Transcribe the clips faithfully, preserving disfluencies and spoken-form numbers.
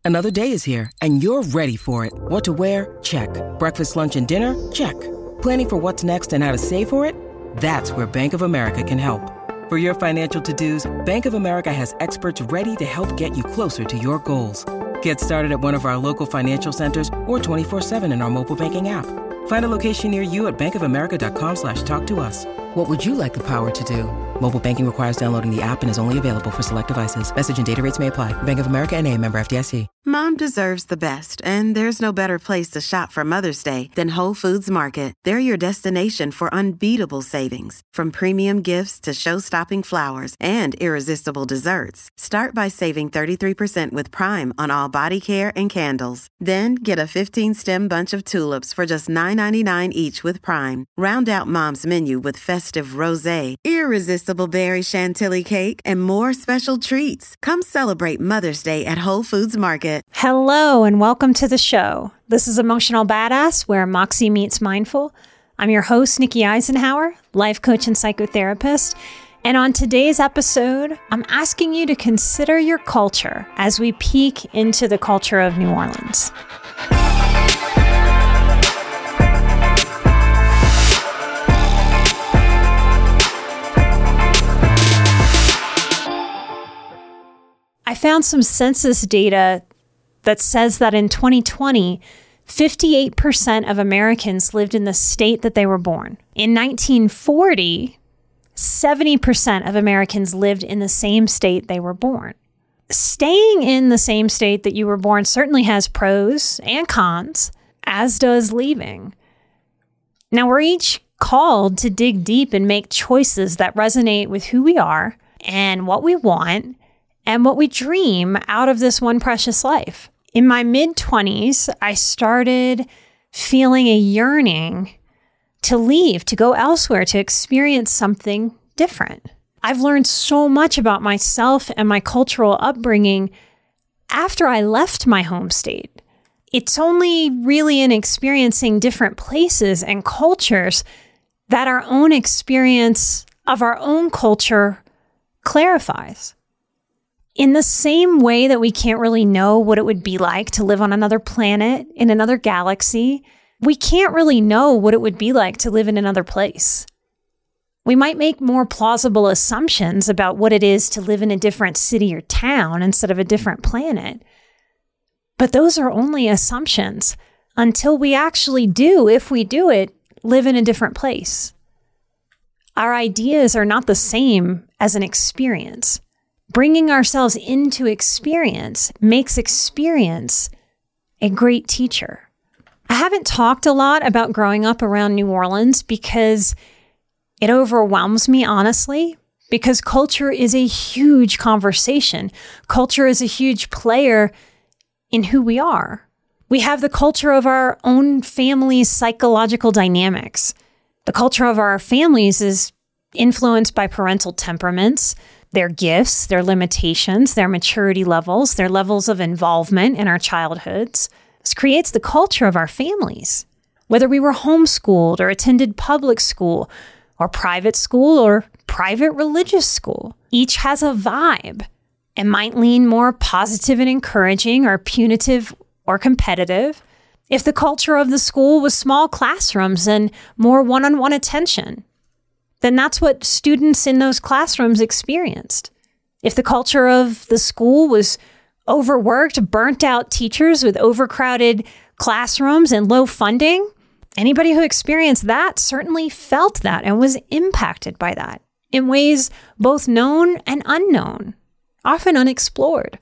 Another day is here, and you're ready for it. What to wear? Check. Breakfast, lunch, and dinner? Check. Planning for what's next and how to save for it? That's where Bank of America can help. For your financial to-dos, Bank of America has experts ready to help get you closer to your goals. Get started at one of our local financial centers or twenty-four seven in our mobile banking app. Find a location near you at bankofamerica.com slash talk to us. What would you like the power to do? Mobile banking requires downloading the app and is only available for select devices. Message and data rates may apply. Bank of America N A, member F D I C. Mom deserves the best, and there's no better place to shop for Mother's Day than Whole Foods Market. They're your destination for unbeatable savings, from premium gifts to show-stopping flowers and irresistible desserts. Start by saving thirty-three percent with Prime on all body care and candles. Then get a fifteen-stem bunch of tulips for just nine ninety-nine each with Prime. Round out Mom's menu with festive rosé, irresistible berry chantilly cake, and more special treats. Come celebrate Mother's Day at Whole Foods Market. Hello and welcome to the show. This is Emotional Badass, where Moxie meets Mindful. I'm your host, Nikki Eisenhower, life coach and psychotherapist. And on today's episode, I'm asking you to consider your culture as we peek into the culture of New Orleans. I found some census data that says that in twenty twenty, fifty-eight percent of Americans lived in the state that they were born. In nineteen forty, seventy percent of Americans lived in the same state they were born. Staying in the same state that you were born certainly has pros and cons, as does leaving. Now, we're each called to dig deep and make choices that resonate with who we are and what we want and what we dream out of this one precious life. In my mid-twenties, I started feeling a yearning to leave, to go elsewhere, to experience something different. I've learned so much about myself and my cultural upbringing after I left my home state. It's only really in experiencing different places and cultures that our own experience of our own culture clarifies. In the same way that we can't really know what it would be like to live on another planet, in another galaxy, we can't really know what it would be like to live in another place. We might make more plausible assumptions about what it is to live in a different city or town instead of a different planet. But those are only assumptions until we actually do, if we do it, live in a different place. Our ideas are not the same as an experience. Bringing ourselves into experience makes experience a great teacher. I haven't talked a lot about growing up around New Orleans because it overwhelms me, honestly, because culture is a huge conversation. Culture is a huge player in who we are. We have the culture of our own family's psychological dynamics. The culture of our families is influenced by parental temperaments, their gifts, their limitations, their maturity levels, their levels of involvement in our childhoods. This creates the culture of our families. Whether we were homeschooled or attended public school or private school or private religious school, each has a vibe and might lean more positive and encouraging or punitive or competitive. If the culture of the school was small classrooms and more one-on-one attention, then that's what students in those classrooms experienced. If the culture of the school was overworked, burnt out teachers with overcrowded classrooms and low funding, anybody who experienced that certainly felt that and was impacted by that in ways both known and unknown, often unexplored.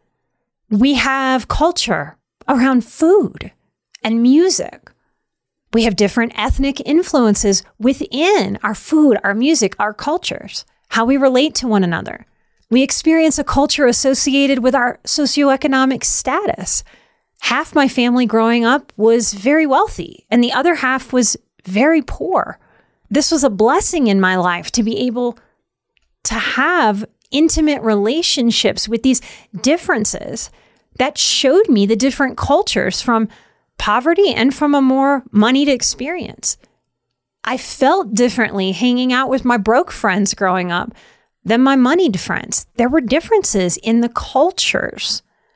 We have culture around food and music. We have different ethnic influences within our food, our music, our cultures, how we relate to one another. We experience a culture associated with our socioeconomic status. Half my family growing up was very wealthy, and the other half was very poor. This was a blessing in my life to be able to have intimate relationships with these differences that showed me the different cultures from poverty and from a more moneyed experience. I felt differently hanging out with my broke friends growing up than my moneyed friends. There were differences in the cultures.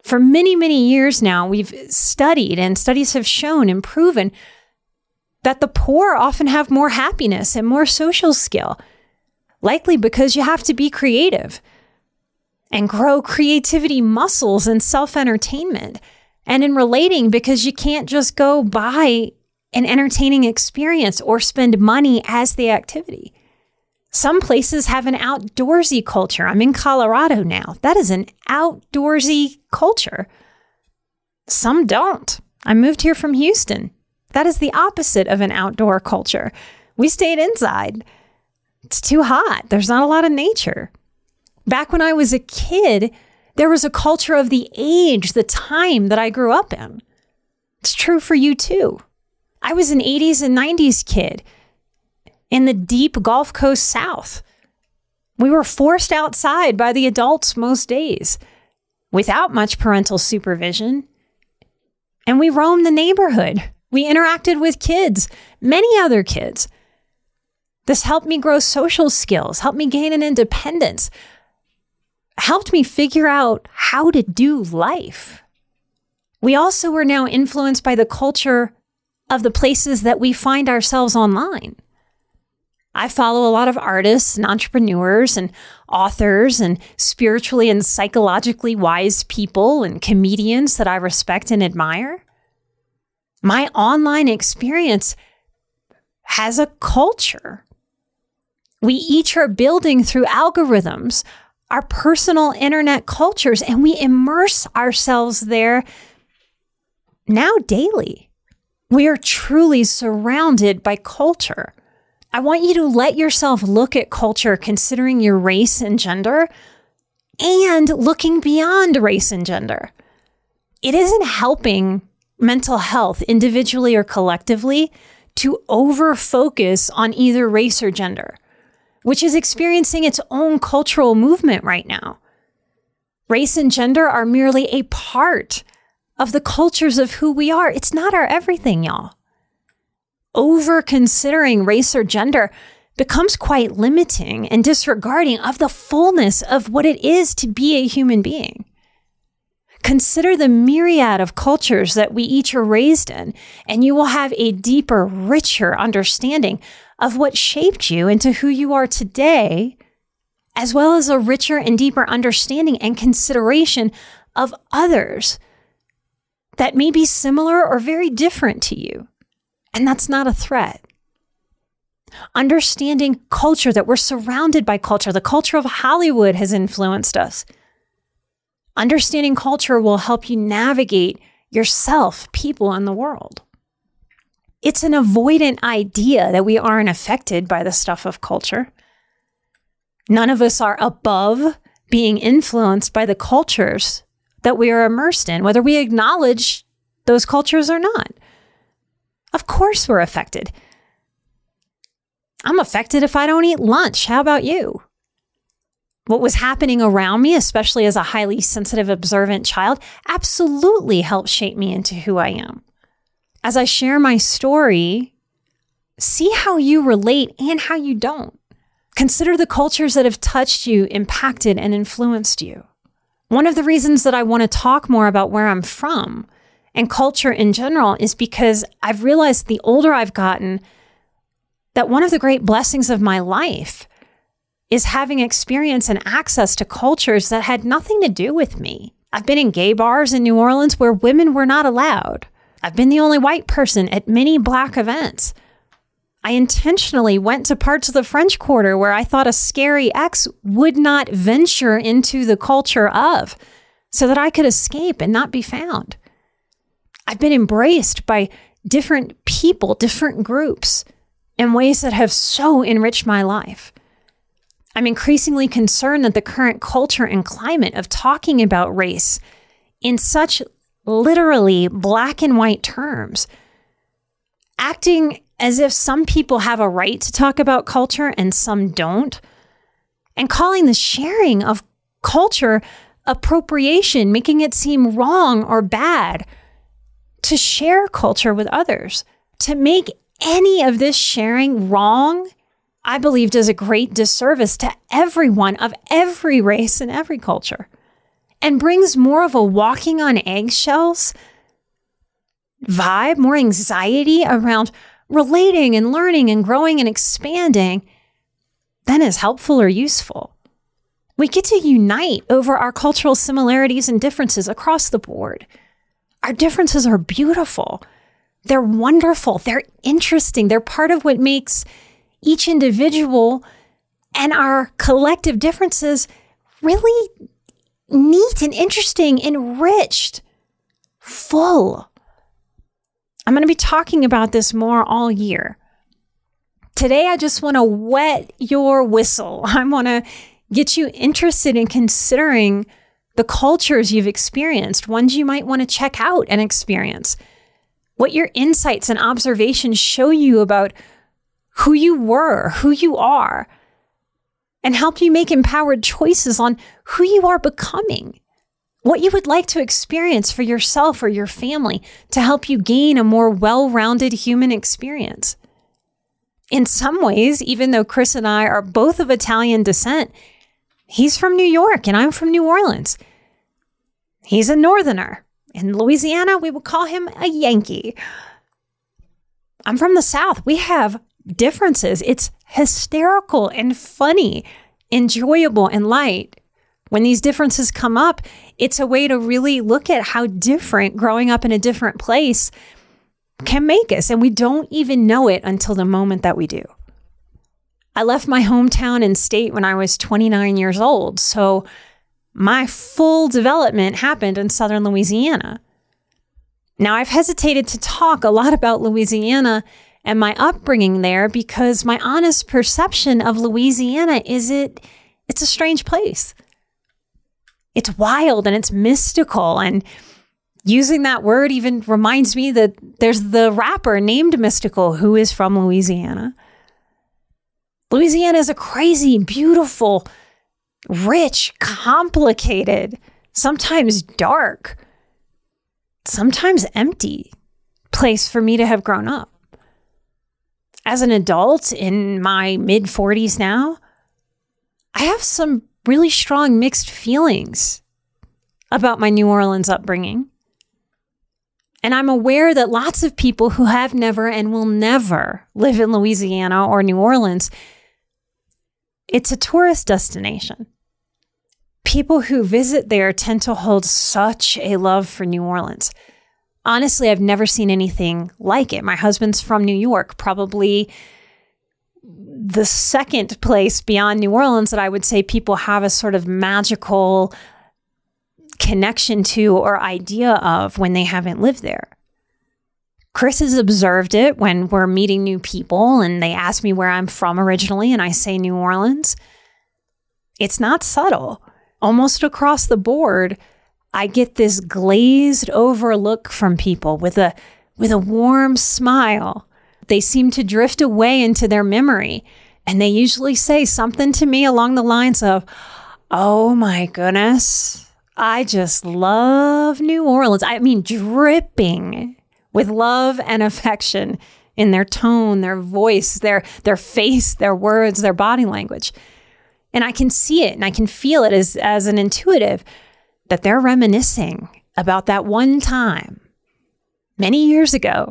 For many, many years now, we've studied, and studies have shown and proven that the poor often have more happiness and more social skill, likely because you have to be creative and grow creativity muscles and self-entertainment, and in relating because you can't just go buy an entertaining experience or spend money as the activity. Some places have an outdoorsy culture. I'm in Colorado now. That is an outdoorsy culture. Some don't. I moved here from Houston. That is the opposite of an outdoor culture. We stayed inside. It's too hot. There's not a lot of nature. Back when I was a kid, there was a culture of the age, the time that I grew up in. It's true for you too. I was an eighties and nineties kid in the deep Gulf Coast South. We were forced outside by the adults most days without much parental supervision. And we roamed the neighborhood. We interacted with kids, many other kids. This helped me grow social skills, helped me gain an independence, helped me figure out how to do life. We also were now influenced by the culture of the places that we find ourselves online. I follow a lot of artists and entrepreneurs and authors and spiritually and psychologically wise people and comedians that I respect and admire. My online experience has a culture. We each are building through algorithms our personal internet cultures, and we immerse ourselves there now daily. We are truly surrounded by culture. I want you to let yourself look at culture considering your race and gender and looking beyond race and gender. It isn't helping mental health individually or collectively to over-focus on either race or gender, which is experiencing its own cultural movement right now. Race and gender are merely a part of the cultures of who we are. It's not our everything, y'all. Over considering race or gender becomes quite limiting and disregarding of the fullness of what it is to be a human being. Consider the myriad of cultures that we each are raised in, and you will have a deeper, richer understanding of what shaped you into who you are today, as well as a richer and deeper understanding and consideration of others that may be similar or very different to you. And that's not a threat. Understanding culture, that we're surrounded by culture. The culture of Hollywood has influenced us. Understanding culture will help you navigate yourself, people, and the world. It's an avoidant idea that we aren't affected by the stuff of culture. None of us are above being influenced by the cultures that we are immersed in, whether we acknowledge those cultures or not. Of course we're affected. I'm affected if I don't eat lunch. How about you? What was happening around me, especially as a highly sensitive, observant child, absolutely helped shape me into who I am. As I share my story, see how you relate and how you don't. Consider the cultures that have touched you, impacted, and influenced you. One of the reasons that I want to talk more about where I'm from and culture in general is because I've realized the older I've gotten that one of the great blessings of my life is having experience and access to cultures that had nothing to do with me. I've been in gay bars in New Orleans where women were not allowed. I've been the only white person at many Black events. I intentionally went to parts of the French Quarter where I thought a scary ex would not venture into the culture of, so that I could escape and not be found. I've been embraced by different people, different groups, in ways that have so enriched my life. I'm increasingly concerned that the current culture and climate of talking about race in such literally black and white terms, acting as if some people have a right to talk about culture and some don't, and calling the sharing of culture appropriation, making it seem wrong or bad to share culture with others. To make any of this sharing wrong, I believe, does a great disservice to everyone of every race and every culture. and brings more of a walking on eggshells vibe, more anxiety around relating and learning and growing and expanding, then is helpful or useful. We get to unite over our cultural similarities and differences across the board. Our differences are beautiful. They're wonderful. They're interesting. They're part of what makes each individual and our collective differences really neat and interesting, enriched, full. I'm going to be talking about this more all year. Today, I just want to wet your whistle. I want to get you interested in considering the cultures you've experienced, ones you might want to check out and experience, what your insights and observations show you about who you were, who you are, and help you make empowered choices on who you are becoming, what you would like to experience for yourself or your family to help you gain a more well-rounded human experience. In some ways, even though Chris and I are both of Italian descent, he's from New York and I'm from New Orleans. He's a Northerner. In Louisiana, we would call him a Yankee. I'm from the South. We have differences. It's hysterical and funny, enjoyable and light. When these differences come up, it's a way to really look at how different growing up in a different place can make us. And we don't even know it until the moment that we do. I left my hometown and state when I was twenty-nine years old. So my full development happened in Southern Louisiana. Now, I've hesitated to talk a lot about Louisiana and my upbringing there because my honest perception of Louisiana is it, it's a strange place. It's wild and it's mystical. And using that word even reminds me that there's the rapper named Mystical who is from Louisiana. Louisiana is a crazy, beautiful, rich, complicated, sometimes dark, sometimes empty place for me to have grown up. As an adult in my mid forties now, I have some really strong mixed feelings about my New Orleans upbringing. And I'm aware that lots of people who have never and will never live in Louisiana or New Orleans, it's a tourist destination. People who visit there tend to hold such a love for New Orleans. Honestly, I've never seen anything like it. My husband's from New York, probably the second place beyond New Orleans that I would say people have a sort of magical connection to or idea of when they haven't lived there. Chris has observed it when we're meeting new people and they ask me where I'm from originally and I say New Orleans. It's not subtle. Almost across the board, I get this glazed over look from people with a with a warm smile. They seem to drift away into their memory, and they usually say something to me along the lines of, "Oh my goodness, I just love New Orleans." I mean, dripping with love and affection in their tone, their voice, their their face, their words, their body language. And I can see it and I can feel it as, as an intuitive that they're reminiscing about that one time many years ago,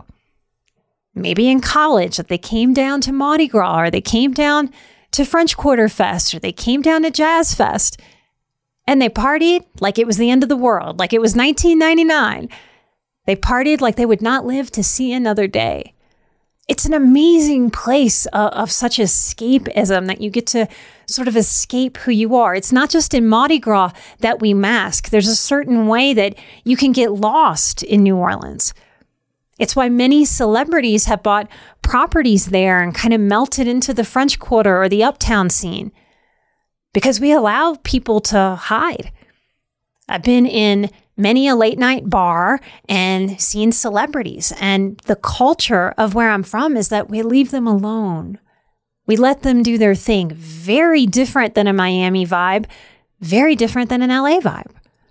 maybe in college, that they came down to Mardi Gras or they came down to French Quarter Fest or they came down to Jazz Fest and they partied like it was the end of the world, like it was nineteen ninety-nine. They partied like they would not live to see another day. It's an amazing place of, of such escapism that you get to sort of escape who you are. It's not just in Mardi Gras that we mask. There's a certain way that you can get lost in New Orleans. It's why many celebrities have bought properties there and kind of melted into the French Quarter or the uptown scene because we allow people to hide. I've been in many a late night bar and seen celebrities. And the culture of where I'm from is that we leave them alone. We let them do their thing. Very different than a Miami vibe, very different than an L A vibe.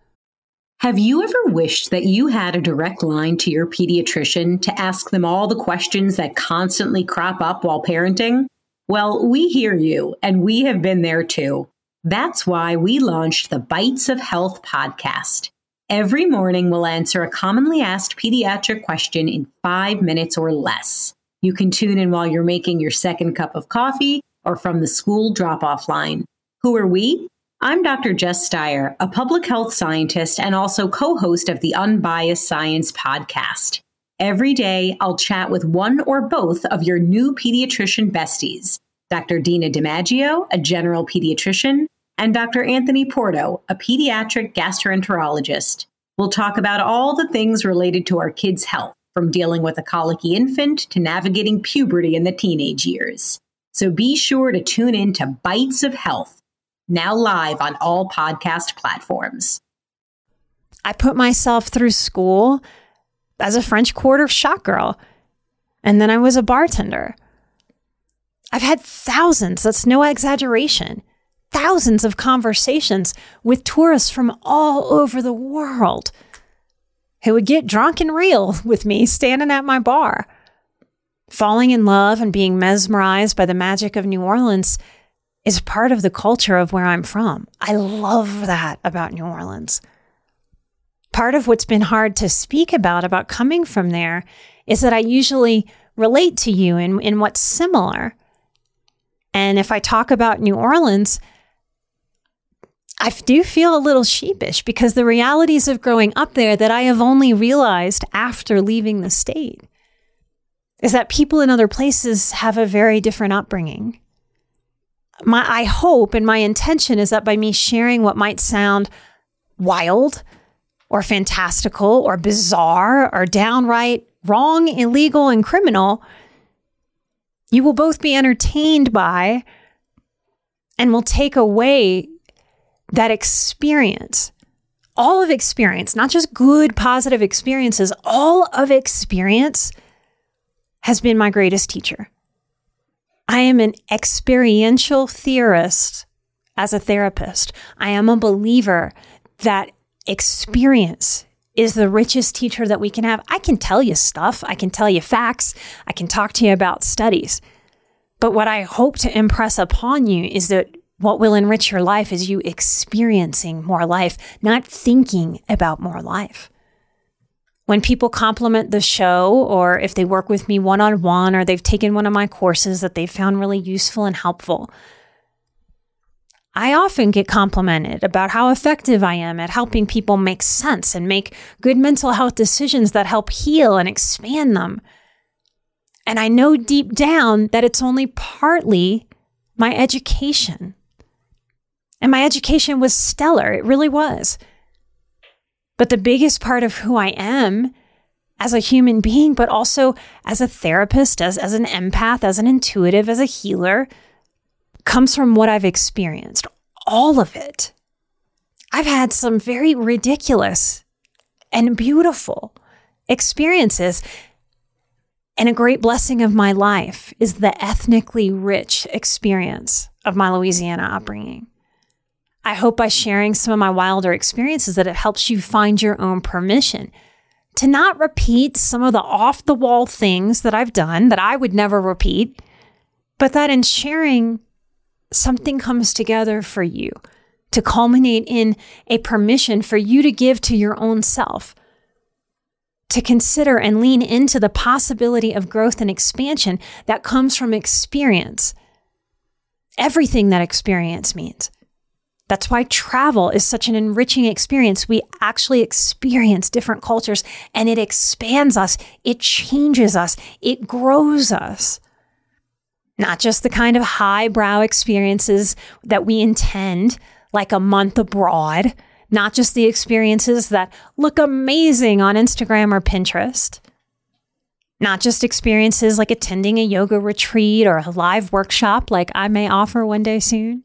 Have you ever wished that you had a direct line to your pediatrician to ask them all the questions that constantly crop up while parenting? Well, we hear you, and we have been there too. That's why we launched the Bites of Health podcast. Every morning, we'll answer a commonly asked pediatric question in five minutes or less. You can tune in while you're making your second cup of coffee or from the school drop-off line. Who are we? I'm Doctor Jess Steyer, a public health scientist and also co-host of the Unbiased Science podcast. Every day, I'll chat with one or both of your new pediatrician besties, Doctor Dina DiMaggio, a general pediatrician, and Doctor Anthony Porto, a pediatric gastroenterologist. We'll talk about all the things related to our kids' health, from dealing with a colicky infant to navigating puberty in the teenage years. So be sure to tune in to Bites of Health, now live on all podcast platforms. I put myself through school as a French Quarter shop girl, and then I was a bartender. I've had thousands, that's no exaggeration, thousands of conversations with tourists from all over the world who would get drunk and real with me standing at my bar. Falling in love and being mesmerized by the magic of New Orleans is part of the culture of where I'm from. I love that about New Orleans. Part of what's been hard to speak about, about coming from there, is that I usually relate to you in, in what's similar. And if I talk about New Orleans, I do feel a little sheepish because the realities of growing up there that I have only realized after leaving the state is that people in other places have a very different upbringing. My, I hope and my intention is that by me sharing what might sound wild or fantastical or bizarre or downright wrong, illegal, and criminal, you will both be entertained by and will take away that experience, all of experience, not just good, positive experiences, all of experience has been my greatest teacher. I am an experiential theorist as a therapist. I am a believer that experience is the richest teacher that we can have. I can tell you stuff. I can tell you facts. I can talk to you about studies. But what I hope to impress upon you is that what will enrich your life is you experiencing more life, not thinking about more life. When people compliment the show, or if they work with me one-on-one, or they've taken one of my courses that they found really useful and helpful, I often get complimented about how effective I am at helping people make sense and make good mental health decisions that help heal and expand them. And I know deep down that it's only partly my education. And my education was stellar. It really was. But the biggest part of who I am as a human being, but also as a therapist, as, as an empath, as an intuitive, as a healer, comes from what I've experienced. All of it. I've had some very ridiculous and beautiful experiences. And a great blessing of my life is the ethnically rich experience of my Louisiana upbringing. I hope by sharing some of my wilder experiences that it helps you find your own permission to not repeat some of the off-the-wall things that I've done that I would never repeat, but that in sharing, something comes together for you to culminate in a permission for you to give to your own self, to consider and lean into the possibility of growth and expansion that comes from experience. Everything that experience means. That's why travel is such an enriching experience. We actually experience different cultures and it expands us. It changes us. It grows us. Not just the kind of highbrow experiences that we intend, like a month abroad. Not just the experiences that look amazing on Instagram or Pinterest. Not just experiences like attending a yoga retreat or a live workshop like I may offer one day soon.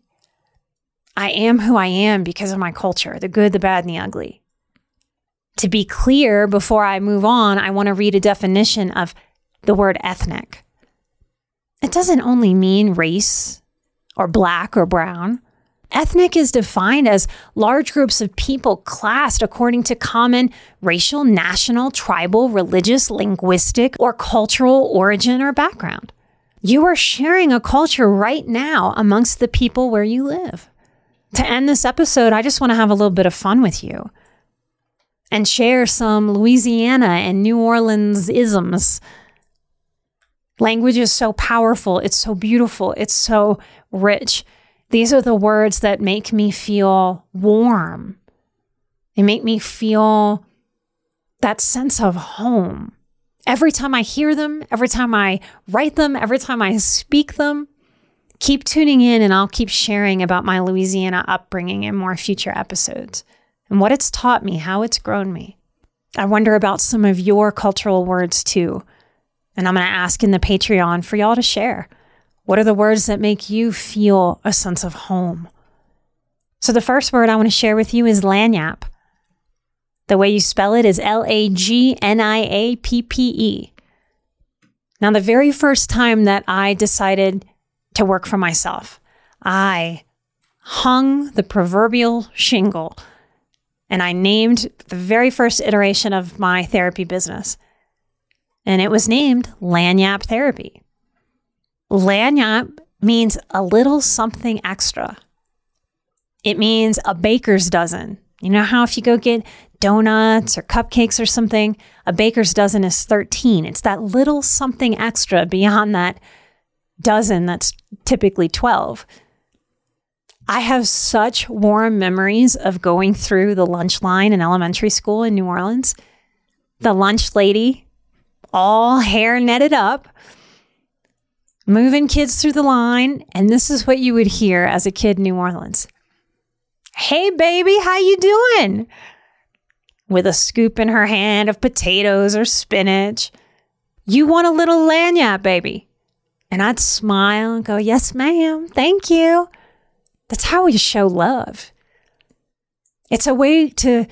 I am who I am because of my culture, the good, the bad, and the ugly. To be clear, before I move on, I want to read a definition of the word ethnic. It doesn't only mean race or black or brown. Ethnic is defined as large groups of people classed according to common racial, national, tribal, religious, linguistic, or cultural origin or background. You are sharing a culture right now amongst the people where you live. To end this episode, I just want to have a little bit of fun with you and share some Louisiana and New Orleans isms. Language is so powerful. It's so beautiful. It's so rich. These are the words that make me feel warm. They make me feel that sense of home. Every time I hear them, every time I write them, every time I speak them, keep tuning in and I'll keep sharing about my Louisiana upbringing in more future episodes and what it's taught me, how it's grown me. I wonder about some of your cultural words too. And I'm going to ask in the Patreon for y'all to share. What are the words that make you feel a sense of home? So the first word I want to share with you is lagniappe. The way you spell it is L A G N I A P P E. Now, the very first time that I decided to work for myself, I hung the proverbial shingle and I named the very first iteration of my therapy business. And it was named Lagniappe Therapy. Lagniappe means a little something extra. It means a baker's dozen. You know how if you go get donuts or cupcakes or something, a baker's dozen is thirteen. It's that little something extra beyond that dozen that's typically twelve. I have such warm memories of going through the lunch line in elementary school in New Orleans. The lunch lady, all hair netted up, moving kids through the line. And this is what you would hear as a kid in New Orleans. Hey, baby, how you doing? With a scoop in her hand of potatoes or spinach. You want a little lagniappe, baby? And I'd smile and go, yes, ma'am. Thank you. That's how we show love. It's a way to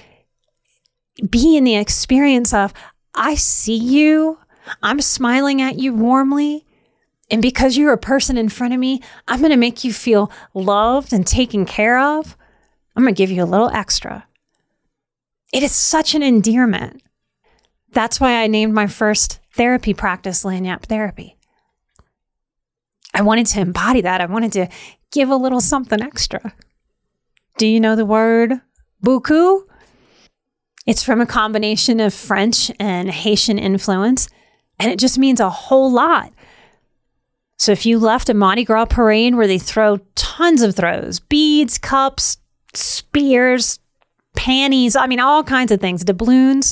be in the experience of, I see you. I'm smiling at you warmly. And because you're a person in front of me, I'm going to make you feel loved and taken care of. I'm going to give you a little extra. It is such an endearment. That's why I named my first therapy practice Lagniappe Therapy. I wanted to embody that. I wanted to give a little something extra. Do you know the word beaucoup? It's from a combination of French and Haitian influence, and it just means a whole lot. So if you left a Mardi Gras parade where they throw tons of throws, beads, cups, spears, panties, I mean, all kinds of things, doubloons,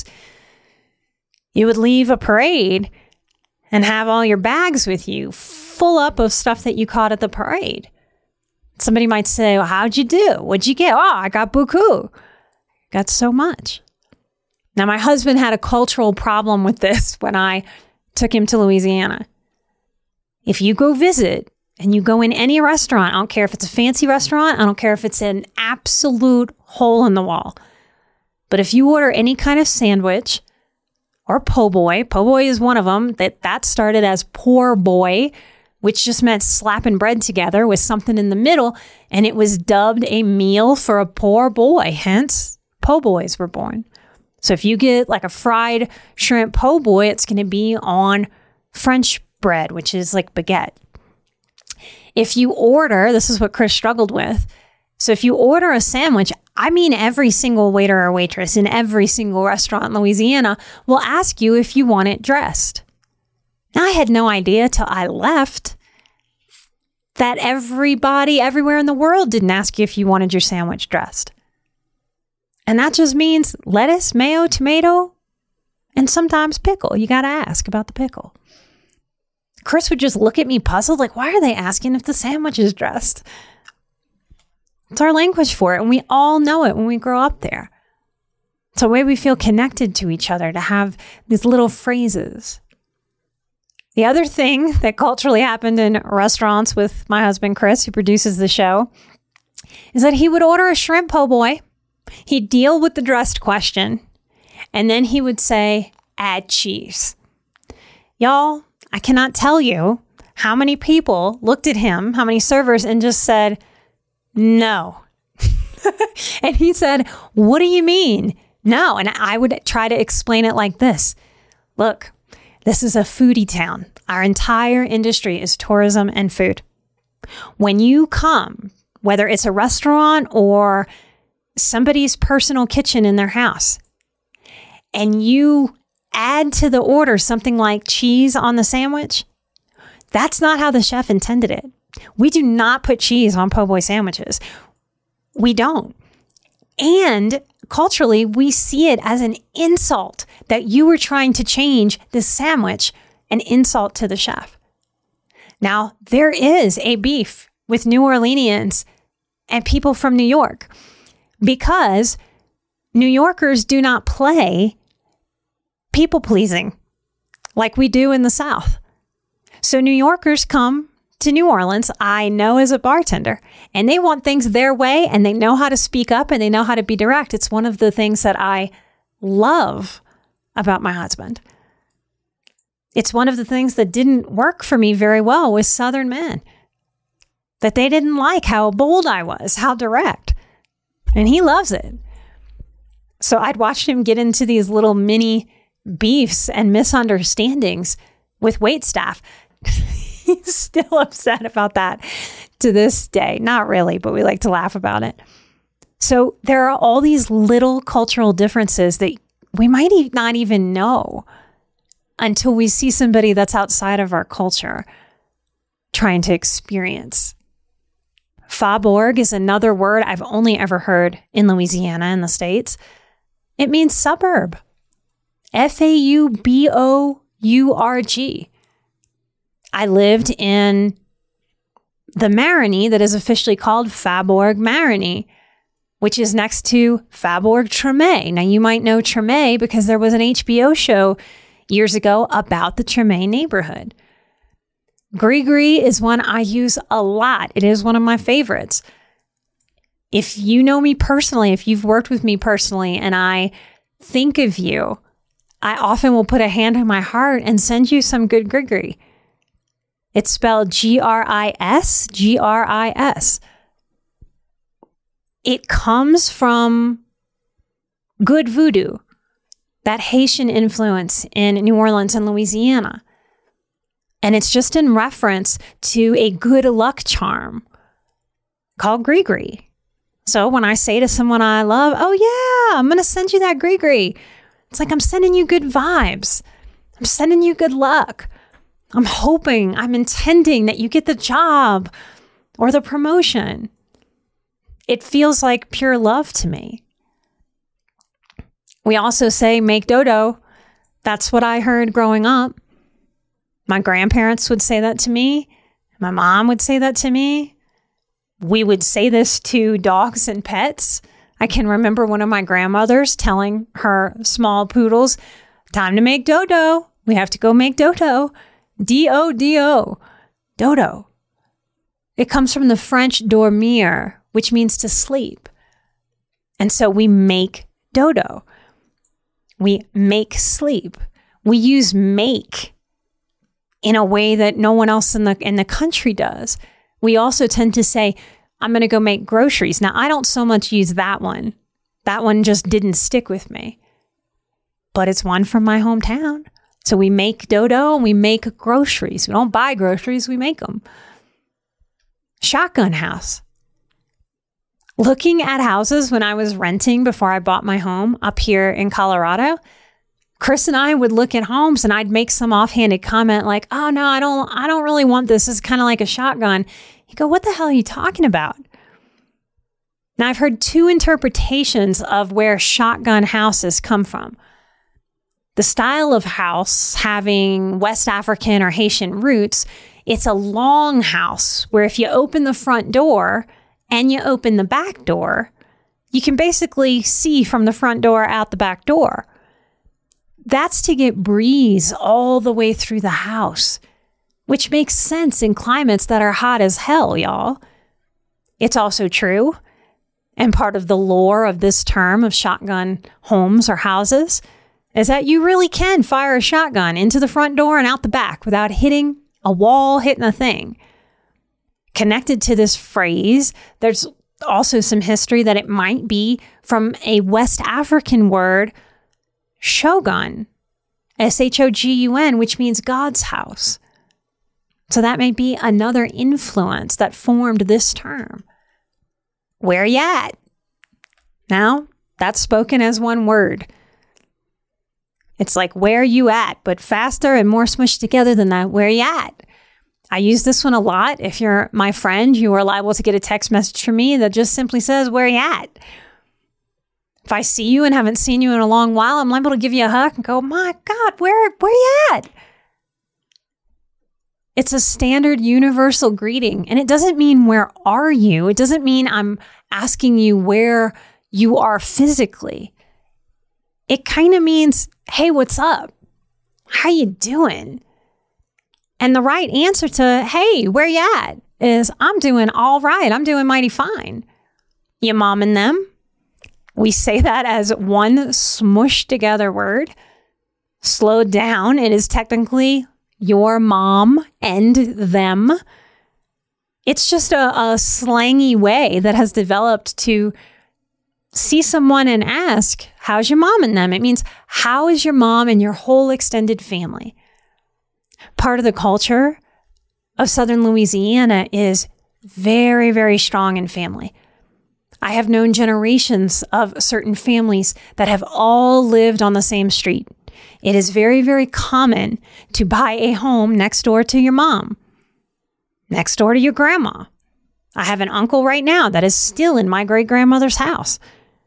you would leave a parade and have all your bags with you full up of stuff that you caught at the parade. Somebody might say, well, how'd you do? What'd you get? Oh, I got beaucoup. Got so much. Now, my husband had a cultural problem with this when I took him to Louisiana. If you go visit and you go in any restaurant, I don't care if it's a fancy restaurant, I don't care if it's an absolute hole in the wall. But if you order any kind of sandwich or po' boy, po' boy is one of them, that, that started as poor boy, which just meant slapping bread together with something in the middle, and it was dubbed a meal for a poor boy, hence po' boys were born. So if you get like a fried shrimp po' boy, it's going to be on French bread, which is like baguette. If you order, this is what Chris struggled with. So if you order a sandwich, I mean every single waiter or waitress in every single restaurant in Louisiana will ask you if you want it dressed. Now, I had no idea till I left that everybody everywhere in the world didn't ask you if you wanted your sandwich dressed. And that just means lettuce, mayo, tomato, and sometimes pickle. You got to ask about the pickle. Chris would just look at me puzzled, like, why are they asking if the sandwich is dressed? It's our language for it, and we all know it when we grow up there. It's a way we feel connected to each other, to have these little phrases. The other thing that culturally happened in restaurants with my husband, Chris, who produces the show, is that he would order a shrimp po' boy. He'd deal with the dressed question, and then he would say, add cheese. Y'all, I cannot tell you how many people looked at him, how many servers, and just said, no. And he said, what do you mean? No. And I would try to explain it like this. Look, this is a foodie town. Our entire industry is tourism and food. When you come whether it's a restaurant or somebody's personal kitchen in their house, and you add to the order something like cheese on the sandwich, that's not how the chef intended it. We do not put cheese on po' boy sandwiches. We don't. And culturally, we see it as an insult that you were trying to change this sandwich, an insult to the chef. Now, there is a beef with New Orleanians and people from New York because New Yorkers do not play people pleasing like we do in the South. So New Yorkers come to New Orleans, I know as a bartender, and they want things their way, and they know how to speak up, and they know how to be direct. It's one of the things that I love about my husband. It's one of the things that didn't work for me very well with Southern men, that they didn't like how bold I was, how direct, and he loves it. So I'd watched him get into these little mini beefs and misunderstandings with waitstaff. He's still upset about that to this day. Not really, but we like to laugh about it. So there are all these little cultural differences that we might not even know until we see somebody that's outside of our culture trying to experience. Faubourg is another word I've only ever heard in Louisiana in the States. It means suburb. F A U B O U R G. I lived in the Marigny that is officially called Faubourg Marigny, which is next to Faubourg-Treme. Now, you might know Treme because there was an H B O show years ago about the Treme neighborhood. Gris-Gris is one I use a lot. It is one of my favorites. If you know me personally, if you've worked with me personally, and I think of you, I often will put a hand on my heart and send you some good Gris-Gris. It's spelled G R I S, G R I S. It comes from good voodoo, that Haitian influence in New Orleans and Louisiana. And it's just in reference to a good luck charm called Gris-Gris. So when I say to someone I love, oh yeah, I'm going to send you that Gris-Gris. It's like I'm sending you good vibes. I'm sending you good luck. I'm hoping, I'm intending that you get the job or the promotion. It feels like pure love to me. We also say, make dodo. That's what I heard growing up. My grandparents would say that to me. My mom would say that to me. We would say this to dogs and pets. I can remember one of my grandmothers telling her small poodles, time to make dodo. We have to go make dodo. D O D O, dodo. It comes from the French dormir, which means to sleep. And so we make dodo. We make sleep. We use make in a way that no one else in the in the country does. We also tend to say, I'm going to go make groceries. Now, I don't so much use that one. That one just didn't stick with me. But it's one from my hometown. So we make dodo and we make groceries. We don't buy groceries, we make them. Shotgun house. Looking at houses when I was renting before I bought my home up here in Colorado, Chris and I would look at homes and I'd make some offhanded comment like, oh no, I don't, I don't really want this. It's kind of like a shotgun. He'd go, what the hell are you talking about? Now I've heard two interpretations of where shotgun houses come from. The style of house having West African or Haitian roots, it's a long house where if you open the front door and you open the back door, you can basically see from the front door out the back door. That's to get breeze all the way through the house, which makes sense in climates that are hot as hell, y'all. It's also true, and part of the lore of this term of shotgun homes or houses, is that you really can fire a shotgun into the front door and out the back without hitting a wall, hitting a thing. Connected to this phrase, there's also some history that it might be from a West African word, shogun, S H O G U N, which means God's house. So that may be another influence that formed this term. where you at? Now, that's spoken as one word. It's like, where you at? But faster and more smushed together than that, where you at? I use this one a lot. If you're my friend, you are liable to get a text message from me that just simply says, where you at? If I see you and haven't seen you in a long while, I'm liable to give you a hug and go, my God, where, where you at? It's a standard universal greeting. And it doesn't mean, where are you? It doesn't mean I'm asking you where you are physically. It kind of means, hey, what's up? How you doing? And the right answer to, hey, where you at? Is, I'm doing all right. I'm doing mighty fine. You mom and them. We say that as one smushed together word. Slowed down, it is technically your mom and them. It's just a, a slangy way that has developed to see someone and ask, how's your mom and them? It means, how is your mom and your whole extended family? Part of the culture of Southern Louisiana is very, very strong in family. I have known generations of certain families that have all lived on the same street. It is very, very common to buy a home next door to your mom, next door to your grandma. I have an uncle right now that is still in my great-grandmother's house.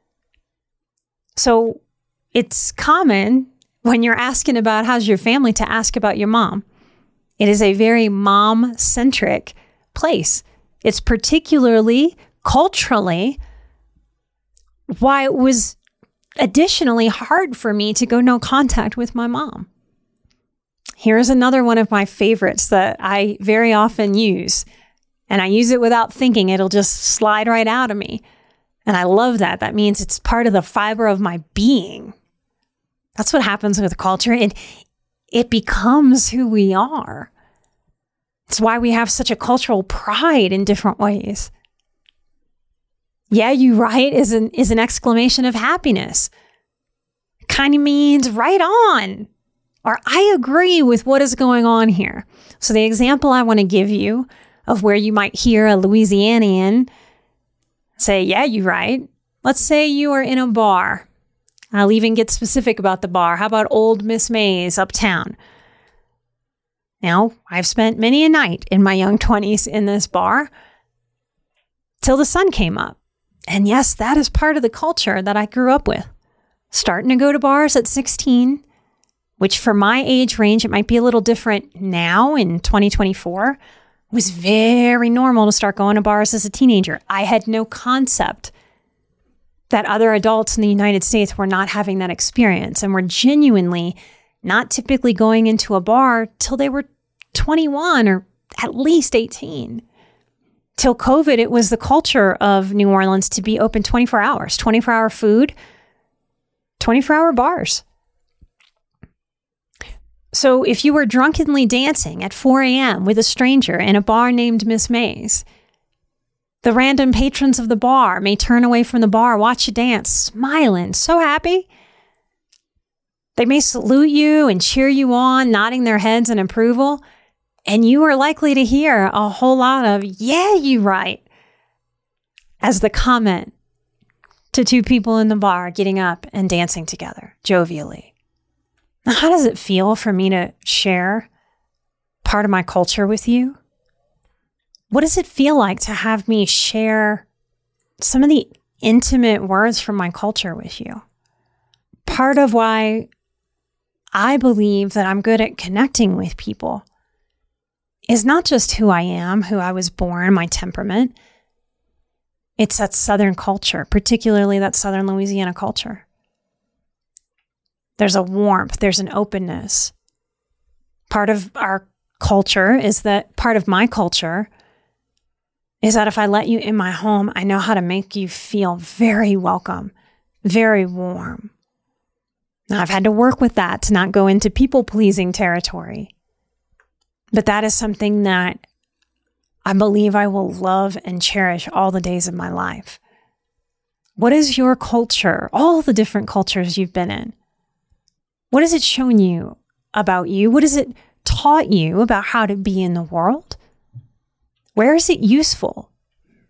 So it's common when you're asking about how's your family to ask about your mom. It is a very mom-centric place. It's particularly culturally why it was additionally hard for me to go no contact with my mom. Here's another one of my favorites that I very often use, and I use it without thinking. It'll just slide right out of me. And I love that. That means it's part of the fiber of my being. That's what happens with culture. It, it becomes who we are. It's why we have such a cultural pride in different ways. Yeah, you right is an, is an exclamation of happiness. Kind of means right on, or I agree with what is going on here. So the example I want to give you of where you might hear a Louisianian say, yeah, you right. Let's say you are in a bar. I'll even get specific about the bar. How about Old Miss May's uptown? Now, I've spent many a night in my young twenties in this bar till the sun came up. And yes, that is part of the culture that I grew up with. Starting to go to bars at sixteen, which for my age range, it might be a little different now in twenty twenty-four, was very normal to start going to bars as a teenager. I had no concept that other adults in the United States were not having that experience and were genuinely not typically going into a bar till they were twenty-one or at least eighteen. Till COVID, it was the culture of New Orleans to be open twenty-four hours, twenty-four hour food, twenty-four hour bars. So if you were drunkenly dancing at four a.m. with a stranger in a bar named Miss May's, the random patrons of the bar may turn away from the bar, watch you dance, smiling, so happy. They may salute you and cheer you on, nodding their heads in approval. And you are likely to hear a whole lot of, yeah, you right, as the comment to two people in the bar getting up and dancing together jovially. Now, how does it feel for me to share part of my culture with you? What does it feel like to have me share some of the intimate words from my culture with you? Part of why I believe that I'm good at connecting with people is not just who I am, who I was born, my temperament. It's that Southern culture, particularly that Southern Louisiana culture. There's a warmth, there's an openness. Part of our culture is that, part of my culture is that if I let you in my home, I know how to make you feel very welcome, very warm. Now, I've had to work with that to not go into people-pleasing territory. But that is something that I believe I will love and cherish all the days of my life. What is your culture, all the different cultures you've been in? What has it shown you about you? What has it taught you about how to be in the world? Where is it useful?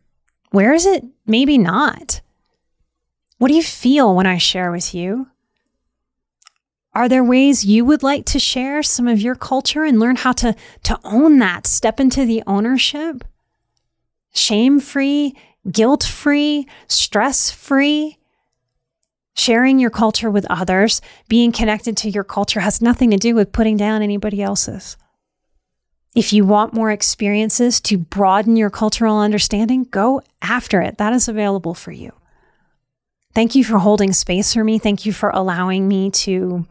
Where is it maybe not? What do you feel when I share with you? Are there ways you would like to share some of your culture and learn how to, to own that, step into the ownership? Shame-free, guilt-free, stress-free. Sharing your culture with others, being connected to your culture has nothing to do with putting down anybody else's. If you want more experiences to broaden your cultural understanding, go after it. That is available for you. Thank you for holding space for me. Thank you for allowing me to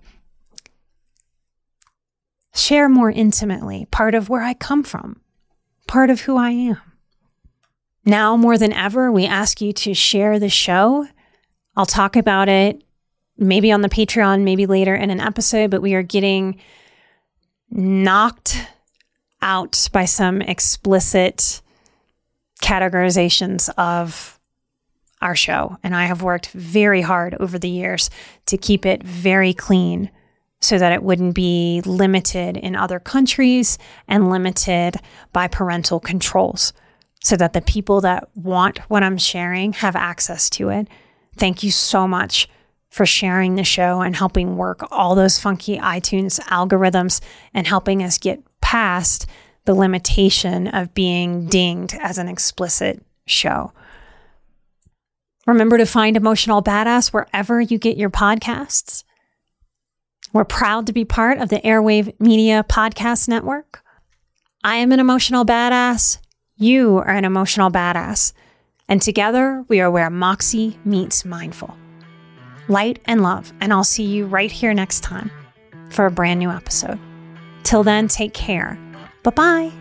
share more intimately part of where I come from, part of who I am. Now more than ever, we ask you to share the show. I'll talk about it maybe on the Patreon, maybe later in an episode, but we are getting knocked out by some explicit categorizations of our show. And I have worked very hard over the years to keep it very clean so that it wouldn't be limited in other countries and limited by parental controls so that the people that want what I'm sharing have access to it. Thank you so much for sharing the show and helping work all those funky iTunes algorithms and helping us get past the limitation of being dinged as an explicit show. Remember to find Emotional Badass wherever you get your podcasts. We're proud to be part of the Airwave Media Podcast Network. I am an emotional badass. You are an emotional badass. And together, we are where Moxie meets mindful. Light and love. And I'll see you right here next time for a brand new episode. Till then, take care. Bye-bye.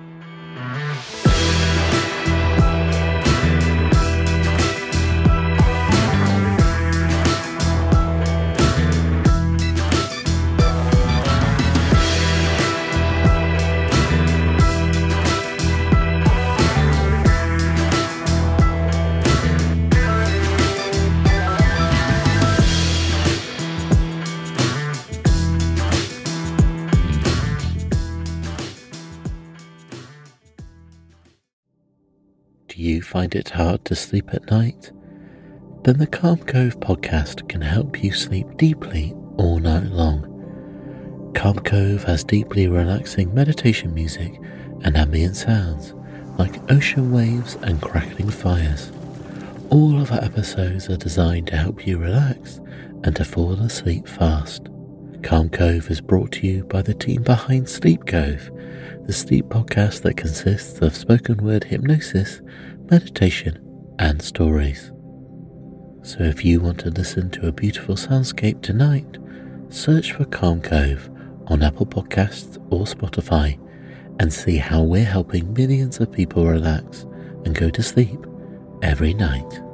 Do you find it hard to sleep at night? Then the Calm Cove podcast can help you sleep deeply all night long. Calm Cove has deeply relaxing meditation music and ambient sounds like ocean waves and crackling fires. All of our episodes are designed to help you relax and to fall asleep fast. Calm Cove is brought to you by the team behind Sleep Cove, the sleep podcast that consists of spoken word hypnosis, meditation, and stories. So if you want to listen to a beautiful soundscape tonight, search for Calm Cove on Apple Podcasts or Spotify and see how we're helping millions of people relax and go to sleep every night.